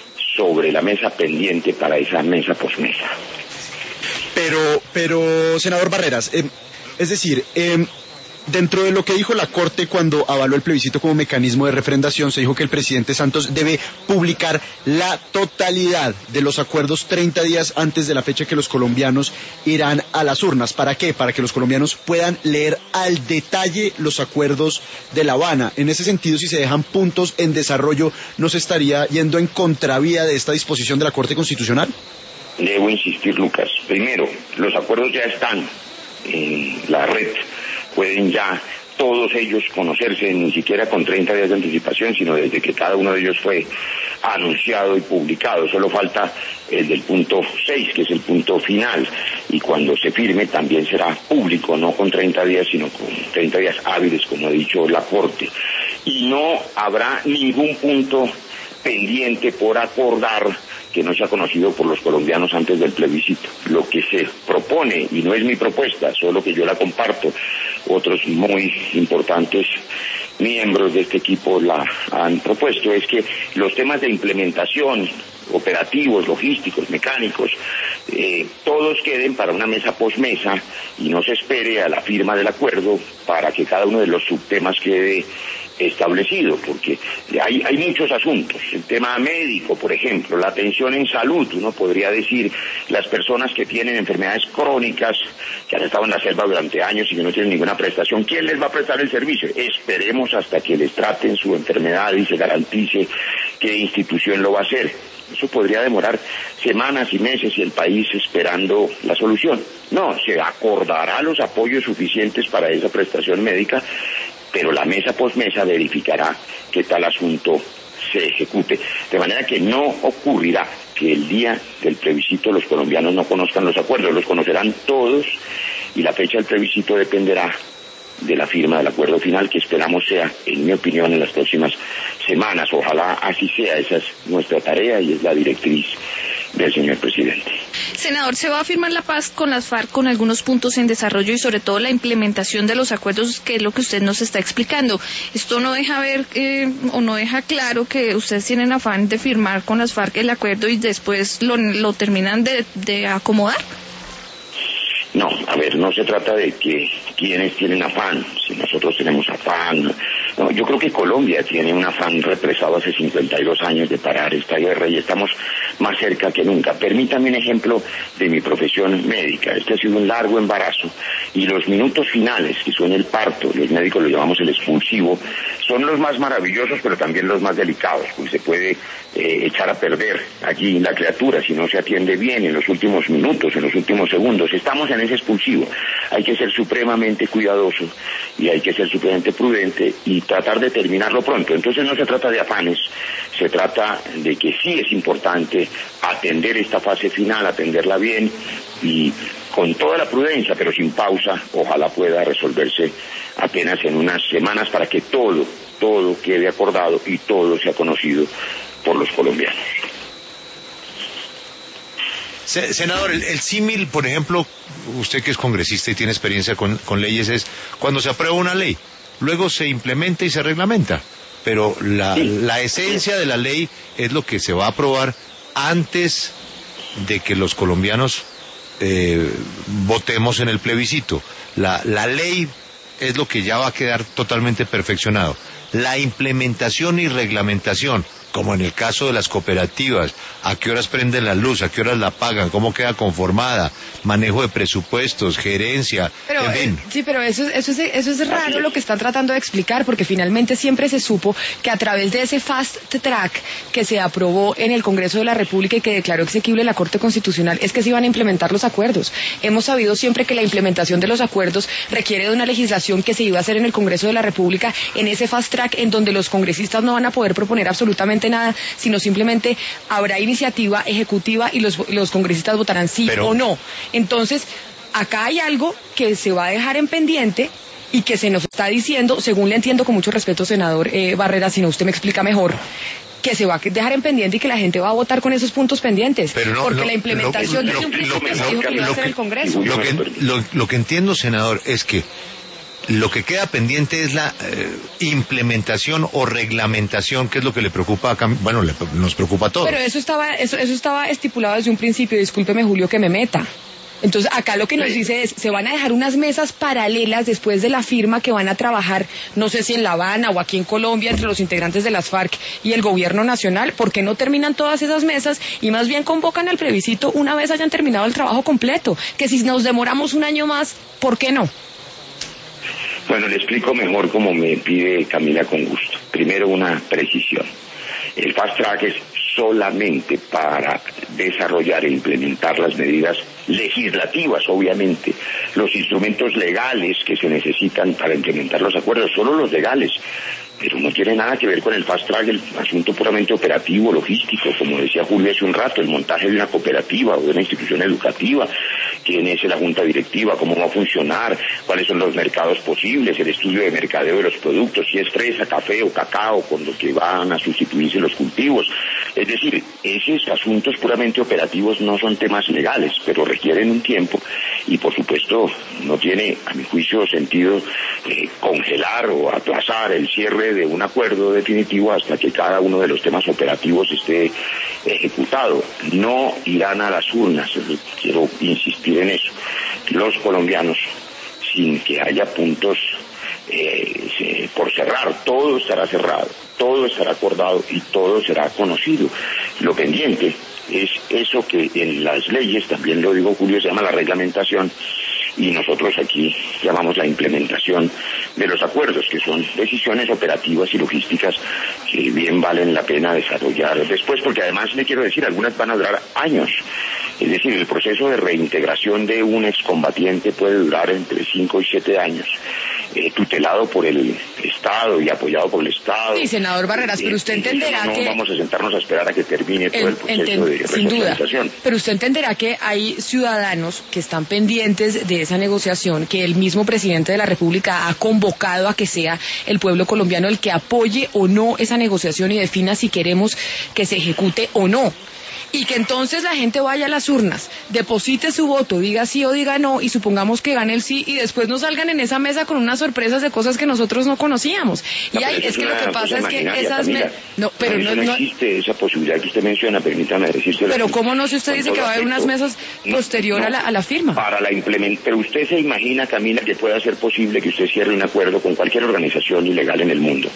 sobre la mesa pendiente para esa mesa posmesa. Pero, pero, senador Barreras, eh, es decir, eh, dentro de lo que dijo la Corte cuando avaló el plebiscito como mecanismo de refrendación, se dijo que el presidente Santos debe publicar la totalidad de los acuerdos treinta días antes de la fecha que los colombianos irán a las urnas. ¿Para qué? Para que los colombianos puedan leer al detalle los acuerdos de La Habana. En ese sentido, si se dejan puntos en desarrollo, ¿no se estaría yendo en contravía de esta disposición de la Corte Constitucional? Debo insistir, Lucas. Primero, los acuerdos ya están en la red. Pueden ya todos ellos conocerse, ni siquiera con treinta días de anticipación, sino desde que cada uno de ellos fue anunciado y publicado. Solo falta el del punto seis, que es el punto final, y cuando se firme también será público, no con treinta días, sino con treinta días hábiles, como ha dicho la Corte. Y no habrá ningún punto pendiente por acordar que no se ha conocido por los colombianos antes del plebiscito. Lo que se propone, y no es mi propuesta, solo que yo la comparto, otros muy importantes miembros de este equipo la han propuesto, es que los temas de implementación, operativos, logísticos, mecánicos, eh, todos queden para una mesa posmesa y no se espere a la firma del acuerdo para que cada uno de los subtemas quede establecido, porque hay, hay muchos asuntos. El tema médico, por ejemplo, la atención en salud, uno podría decir, las personas que tienen enfermedades crónicas, que han estado en la selva durante años y que no tienen ninguna prestación, ¿quién les va a prestar el servicio? Esperemos hasta que les traten su enfermedad y se garantice qué institución lo va a hacer. Eso podría demorar semanas y meses y el país esperando la solución. No, se acordará los apoyos suficientes para esa prestación médica, pero la mesa posmesa verificará que tal asunto se ejecute, de manera que no ocurrirá que el día del plebiscito los colombianos no conozcan los acuerdos, los conocerán todos y la fecha del plebiscito dependerá de la firma del acuerdo final, que esperamos sea, en mi opinión, en las próximas semanas. Ojalá así sea, esa es nuestra tarea y es la directriz del señor presidente. Senador, ¿se va a firmar la paz con las FARC con algunos puntos en desarrollo y sobre todo la implementación de los acuerdos, que es lo que usted nos está explicando? ¿Esto no deja ver eh, o no deja claro que ustedes tienen afán de firmar con las FARC el acuerdo y después lo, lo terminan de, de acomodar? No, a ver, no se trata de que quienes tienen afán, si nosotros tenemos afán. No, yo creo que Colombia tiene un afán represado hace cincuenta y dos años de parar esta guerra y estamos más cerca que nunca. Permítame un ejemplo de mi profesión médica. Este ha sido un largo embarazo y los minutos finales, que son el parto, los médicos lo llamamos el expulsivo, son los más maravillosos pero también los más delicados, porque se puede eh, echar a perder allí la criatura si no se atiende bien en los últimos minutos, en los últimos segundos. Estamos en ese expulsivo. Hay que ser supremamente cuidadoso y hay que ser supremamente prudente y tratar de terminarlo pronto. Entonces no se trata de afanes, se trata de que sí es importante atender esta fase final, atenderla bien y con toda la prudencia, pero sin pausa, ojalá pueda resolverse apenas en unas semanas para que todo, todo quede acordado y todo sea conocido por los colombianos. Senador, el, el símil, por ejemplo, usted que es congresista y tiene experiencia con, con leyes, es cuando se aprueba una ley, luego se implementa y se reglamenta, pero la, sí. la esencia de la ley es lo que se va a aprobar antes de que los colombianos eh, votemos en el plebiscito. La, la ley es lo que ya va a quedar totalmente perfeccionado. La implementación y reglamentación, como en el caso de las cooperativas, a qué horas prenden la luz, a qué horas la pagan, cómo queda conformada, manejo de presupuestos, gerencia, pero, en fin. Eh, sí, pero eso, eso, es, eso es raro lo que están tratando de explicar, porque finalmente siempre se supo que a través de ese fast track que se aprobó en el Congreso de la República y que declaró exequible la Corte Constitucional, es que se iban a implementar los acuerdos. Hemos sabido siempre que la implementación de los acuerdos requiere de una legislación que se iba a hacer en el Congreso de la República, en ese fast track en donde los congresistas no van a poder proponer absolutamente nada, sino simplemente habrá iniciativa ejecutiva y los, los congresistas votarán sí Pero... o no. Entonces, acá hay algo que se va a dejar en pendiente y que se nos está diciendo, según le entiendo con mucho respeto, senador eh, Barrera, si no usted me explica mejor, que se va a dejar en pendiente y que la gente va a votar con esos puntos pendientes. Pero no, porque no, la implementación lo, desde un principio lo, se lo, dijo que iba a hacer el Congreso. Lo que, lo, lo que entiendo, senador, es que lo que queda pendiente es la eh, implementación o reglamentación, que es lo que le preocupa a, bueno, le, nos preocupa a todos. Pero eso estaba, eso, eso estaba estipulado desde un principio, discúlpeme Julio que me meta. Entonces acá lo que nos dice es, se van a dejar unas mesas paralelas después de la firma que van a trabajar, no sé si en La Habana o aquí en Colombia, entre los integrantes de las FARC y el gobierno nacional. ¿Por qué no terminan todas esas mesas y más bien convocan al plebiscito una vez hayan terminado el trabajo completo? Que si nos demoramos un año más, ¿por qué no? Bueno, le explico mejor como me pide Camila con gusto. Primero, una precisión. El fast track es solamente para desarrollar e implementar las medidas legislativas, obviamente, los instrumentos legales que se necesitan para implementar los acuerdos, solo los legales, pero no tiene nada que ver con el fast track, el asunto puramente operativo, logístico, como decía Julio hace un rato, el montaje de una cooperativa o de una institución educativa, quién es la junta directiva, cómo va a funcionar, cuáles son los mercados posibles, el estudio de mercadeo de los productos, si es fresa, café o cacao, con lo que van a sustituirse los cultivos. Es decir, esos asuntos puramente operativos no son temas legales, pero requieren un tiempo y por supuesto no tiene, a mi juicio, sentido eh, congelar o aplazar el cierre de un acuerdo definitivo hasta que cada uno de los temas operativos esté ejecutado. No irán a las urnas, quiero insistir en eso. Los colombianos, sin que haya puntos eh, por cerrar, todo estará cerrado, todo estará acordado y todo será conocido. Lo pendiente es eso que en las leyes, también lo digo Julio, se llama la reglamentación, y nosotros aquí llamamos la implementación de los acuerdos, que son decisiones operativas y logísticas que bien valen la pena desarrollar después, porque además le quiero decir, algunas van a durar años. Es decir, el proceso de reintegración de un excombatiente puede durar entre cinco y siete años, eh, tutelado por el Estado y apoyado por el Estado. Sí, senador Barreras, eh, pero usted entenderá no, no que... No vamos a sentarnos a esperar a que termine todo el, el proceso enten... de resocialización. Sin duda, pero usted entenderá que hay ciudadanos que están pendientes de esa negociación, que el mismo presidente de la República ha convocado a que sea el pueblo colombiano el que apoye o no esa negociación y defina si queremos que se ejecute o no. Y que entonces la gente vaya a las urnas, deposite su voto, diga sí o diga no, y supongamos que gane el sí, y después nos salgan en esa mesa con unas sorpresas de cosas que nosotros no conocíamos. No, y ahí, es que lo que pasa es que esas... Me... No, pero no, no, no existe esa posibilidad que usted menciona, permítame decírselo. Pero ¿cómo no? Si usted dice que va a haber unas mesas posterior no, no, a, la, a la firma. Para la implementación. Pero usted se imagina, Camila, que pueda ser posible que usted cierre un acuerdo con cualquier organización ilegal en el mundo,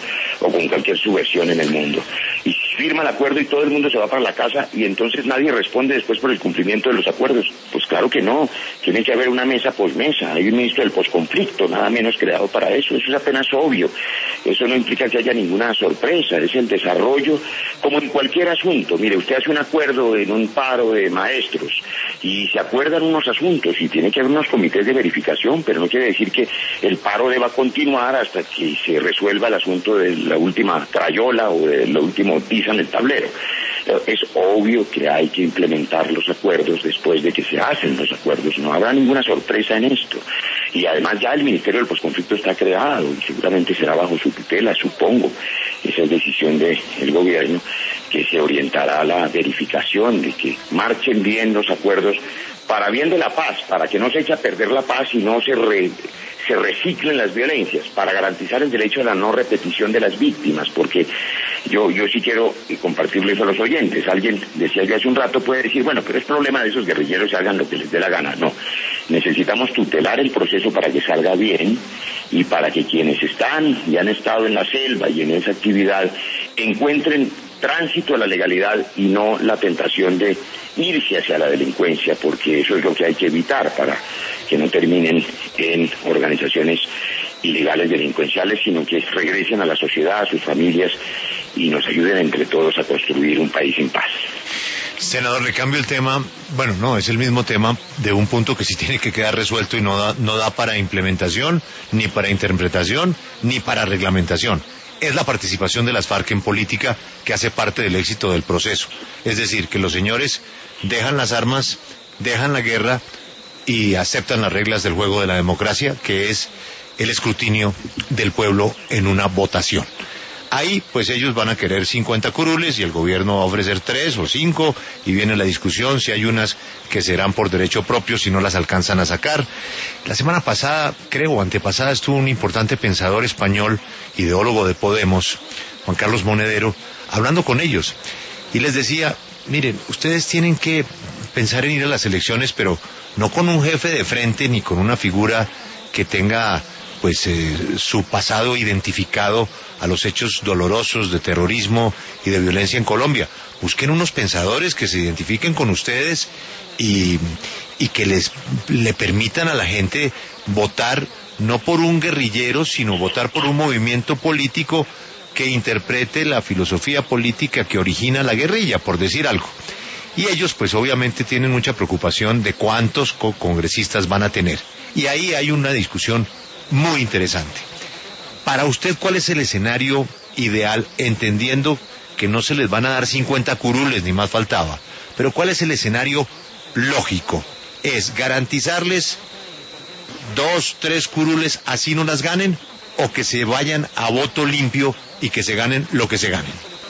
o con cualquier subversión en el mundo. Y firma el acuerdo y todo el mundo se va para la casa y entonces nadie responde después por el cumplimiento de los acuerdos. Pues claro que no, tiene que haber una mesa posmesa, hay un ministro del posconflicto, nada menos creado para eso, eso es apenas obvio, eso no implica que haya ninguna sorpresa, es el desarrollo como en cualquier asunto. Mire, usted hace un acuerdo en un paro de maestros y se acuerdan unos asuntos y tiene que haber unos comités de verificación, pero no quiere decir que el paro deba continuar hasta que se resuelva el asunto de la última crayola o de la última tiza en el tablero. Es obvio que hay que implementar los acuerdos después de que se hacen los acuerdos, no habrá ninguna sorpresa en esto. Y además ya el Ministerio del Posconflicto está creado y seguramente será bajo su tutela, supongo. Esa es decisión del gobierno, que se orientará a la verificación de que marchen bien los acuerdos para bien de la paz, para que no se eche a perder la paz y no se re, se reciclen las violencias, para garantizar el derecho a la no repetición de las víctimas, porque yo yo sí quiero compartirles a los oyentes. Alguien decía yo hace un rato, puede decir, bueno, pero es problema de esos guerrilleros que hagan lo que les dé la gana. No, necesitamos tutelar el proceso para que salga bien y para que quienes están y han estado en la selva y en esa actividad encuentren tránsito a la legalidad y no la tentación de irse hacia la delincuencia, porque eso es lo que hay que evitar para que no terminen en organizaciones ilegales delincuenciales, sino que regresen a la sociedad, a sus familias y nos ayuden entre todos a construir un país en paz. Senador, le cambio el tema. Bueno, no, es el mismo tema de un punto que sí tiene que quedar resuelto y no da, no da para implementación, ni para interpretación, ni para reglamentación. Es la participación de las FARC en política, que hace parte del éxito del proceso. Es decir, que los señores dejan las armas, dejan la guerra y aceptan las reglas del juego de la democracia, que es el escrutinio del pueblo en una votación. Ahí, pues ellos van a querer cincuenta curules y el gobierno va a ofrecer tres o cinco y viene la discusión si hay unas que serán por derecho propio si no las alcanzan a sacar. La semana pasada, creo, antepasada, estuvo un importante pensador español, ideólogo de Podemos, Juan Carlos Monedero, hablando con ellos y les decía, miren, ustedes tienen que pensar en ir a las elecciones, pero no con un jefe de frente ni con una figura que tenga pues eh, su pasado identificado a los hechos dolorosos de terrorismo y de violencia en Colombia. Busquen unos pensadores que se identifiquen con ustedes y, y que les le permitan a la gente votar no por un guerrillero, sino votar por un movimiento político que interprete la filosofía política que origina la guerrilla, por decir algo. Y ellos pues obviamente tienen mucha preocupación de cuántos co- congresistas van a tener. Y ahí hay una discusión muy interesante. Para usted, ¿cuál es el escenario ideal, entendiendo que no se les van a dar cincuenta curules, ni más faltaba? Pero ¿cuál es el escenario lógico? ¿Es garantizarles dos, tres curules así no las ganen, o que se vayan a voto limpio y que se ganen lo que se ganen?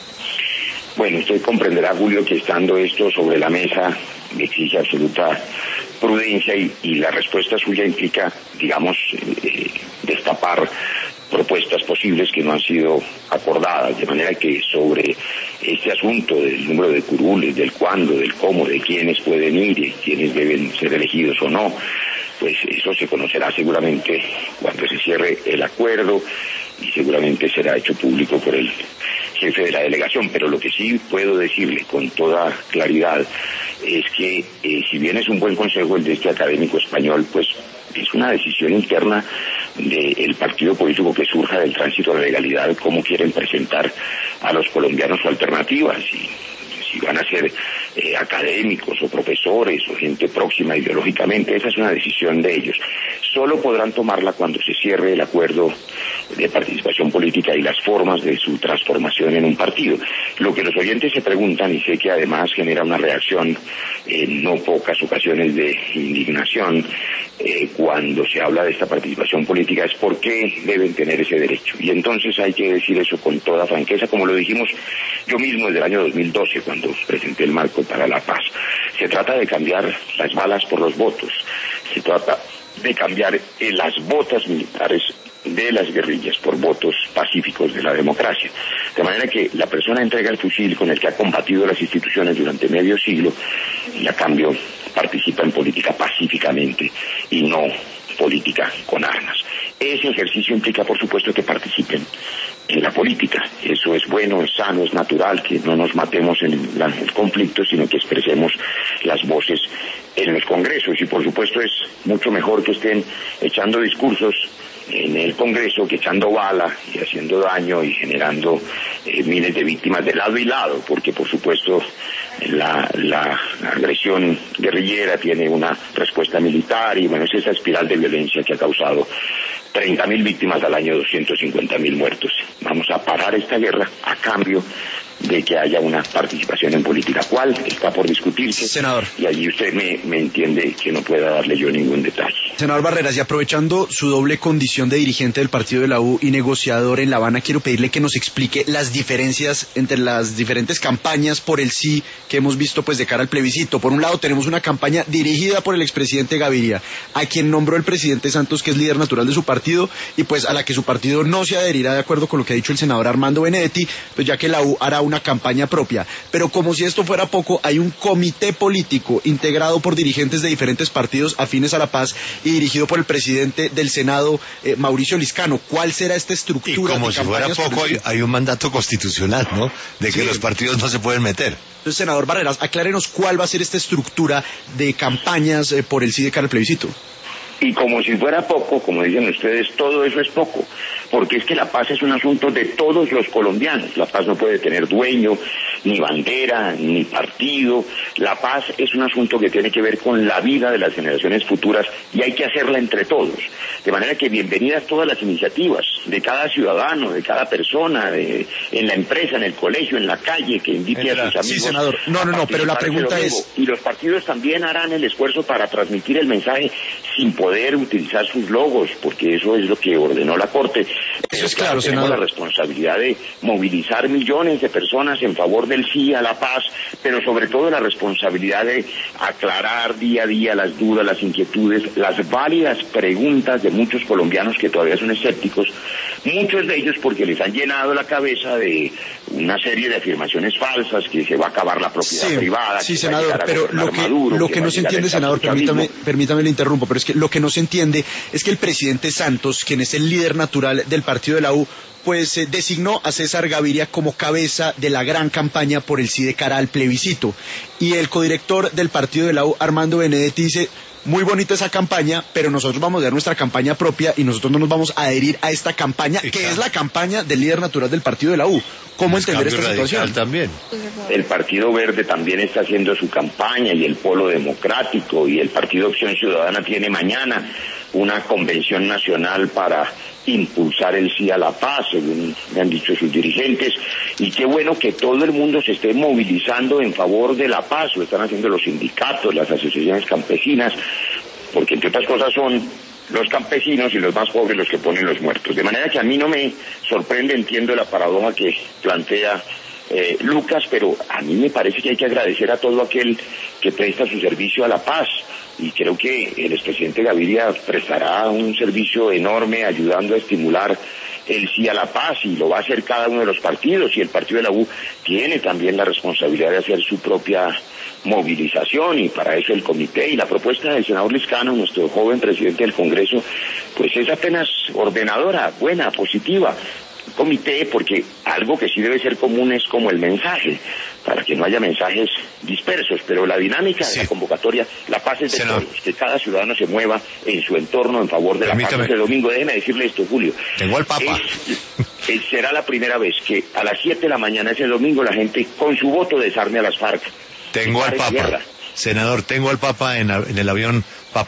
Bueno, usted comprenderá, Julio, que estando esto sobre la mesa exige absoluta prudencia y, y la respuesta suya implica, digamos, eh, destapar propuestas posibles que no han sido acordadas, de manera que sobre este asunto del número de curules, del cuándo, del cómo, de quiénes pueden ir y quiénes deben ser elegidos o no, pues eso se conocerá seguramente cuando se cierre el acuerdo y seguramente será hecho público por el jefe de la delegación, pero lo que sí puedo decirle con toda claridad es que eh, si bien es un buen consejo el de este académico español, pues es una decisión interna del partido político que surja del tránsito a la legalidad, cómo quieren presentar a los colombianos su alternativa, si, si van a ser eh, académicos o profesores o gente próxima ideológicamente, esa es una decisión de ellos. Solo podrán tomarla cuando se cierre el acuerdo de participación política y las formas de su transformación en un partido. Lo que los oyentes se preguntan, y sé que además genera una reacción en no pocas ocasiones de indignación eh, cuando se habla de esta participación política, es por qué deben tener ese derecho. Y entonces hay que decir eso con toda franqueza, como lo dijimos yo mismo desde el año dos mil doce, cuando presenté el marco para la paz. Se trata de cambiar las balas por los votos, se trata de cambiar eh, las botas militares de las guerrillas por votos pacíficos de la democracia. De manera que la persona entrega el fusil con el que ha combatido las instituciones durante medio siglo y a cambio participa en política pacíficamente y no política con armas. Ese ejercicio implica, por supuesto, que participen en la política. Eso es bueno, es sano, es natural, que no nos matemos en la, el conflicto, sino que expresemos las voces en los congresos. Y por supuesto es mucho mejor que estén echando discursos en el Congreso que echando bala y haciendo daño y generando eh, miles de víctimas de lado y lado, porque por supuesto la, la, la agresión guerrillera tiene una respuesta militar y bueno, es esa espiral de violencia que ha causado treinta mil víctimas al año, doscientos cincuenta mil muertos. Vamos a parar esta guerra a cambio de que haya una participación en política. ¿Cuál? Está por discutirse. Senador. Y allí usted me, me entiende que no pueda darle yo ningún detalle. Senador Barreras, y aprovechando su doble condición de dirigente del partido de la U y negociador en La Habana, quiero pedirle que nos explique las diferencias entre las diferentes campañas por el sí que hemos visto pues de cara al plebiscito. Por un lado tenemos una campaña dirigida por el expresidente Gaviria, a quien nombró el presidente Santos, que es líder natural de su partido, y pues a la que su partido no se adherirá de acuerdo con lo que ha dicho el senador Armando Benedetti, pues ya que la U hará una campaña propia. Pero como si esto fuera poco, hay un comité político integrado por dirigentes de diferentes partidos afines a la paz y dirigido por el presidente del Senado, eh, Mauricio Liscano. ¿Cuál será esta estructura? Y como de si fuera poco, hay, hay un mandato constitucional, ¿no? De que sí, los partidos no se pueden meter. Entonces, senador Barreras, aclárenos cuál va a ser esta estructura de campañas eh, por el sí de cara al plebiscito. Y como si fuera poco, como dicen ustedes, todo eso es poco, porque es que la paz es un asunto de todos los colombianos. La paz no puede tener dueño, ni bandera, ni partido. La paz es un asunto que tiene que ver con la vida de las generaciones futuras y hay que hacerla entre todos. De manera que bienvenidas todas las iniciativas de cada ciudadano, de cada persona, de, en la empresa, en el colegio, en la calle, que invite a sus amigos. Sí, senador. No, no, no, pero la pregunta es... Y los partidos también harán el esfuerzo para transmitir el mensaje sin poder utilizar sus logos, porque eso es lo que ordenó la Corte. Eso es claro, claro, tenemos senador. la responsabilidad de movilizar millones de personas en favor del sí a la paz, pero sobre todo la responsabilidad de aclarar día a día las dudas, las inquietudes, las válidas preguntas de muchos colombianos que todavía son escépticos, muchos de ellos porque les han llenado la cabeza de una serie de afirmaciones falsas, que se va a acabar la propiedad sí, privada. Sí, que senador, pero lo que, Maduro, lo que, que no se entiende, senador, permítame, permítame le interrumpo, pero es que lo que no se entiende es que el presidente Santos, quien es el líder natural del partido de la U, pues eh, designó a César Gaviria como cabeza de la gran campaña por el sí de cara al plebiscito. Y el codirector del partido de la U, Armando Benedetti, dice: muy bonita esa campaña, pero nosotros vamos a dar nuestra campaña propia y nosotros no nos vamos a adherir a esta campaña, que claro, es la campaña del líder natural del partido de la U. ¿Cómo es entender esta situación? También. El Partido Verde también está haciendo su campaña, y el Polo Democrático, y el Partido Acción Ciudadana tiene mañana una convención nacional para impulsar el sí a la paz, según me han dicho sus dirigentes, y qué bueno que todo el mundo se esté movilizando en favor de la paz. Lo están haciendo los sindicatos, las asociaciones campesinas, porque entre otras cosas son los campesinos y los más pobres los que ponen los muertos. De manera que a mí no me sorprende, entiendo la paradoja que plantea eh, Lucas, pero a mí me parece que hay que agradecer a todo aquel que presta su servicio a la paz. Y creo que el expresidente Gaviria prestará un servicio enorme ayudando a estimular el sí a la paz, y lo va a hacer cada uno de los partidos, y el partido de la U tiene también la responsabilidad de hacer su propia movilización, y para eso el comité. Y la propuesta del senador Liscano, nuestro joven presidente del Congreso, pues es apenas ordenadora, buena, positiva. Comité, porque algo que sí debe ser común es como el mensaje, para que no haya mensajes dispersos, pero la dinámica sí de la convocatoria, la paz es de Senador. Todos, que cada ciudadano se mueva en su entorno en favor de Permítame. la paz. Este domingo, déjeme decirle esto, Julio. Tengo al Papa. Es, es, será la primera vez que a las siete de la mañana ese domingo la gente con su voto desarme a las FARC. Tengo al Papa. Guerra. Senador, tengo al Papa en, en el avión Papa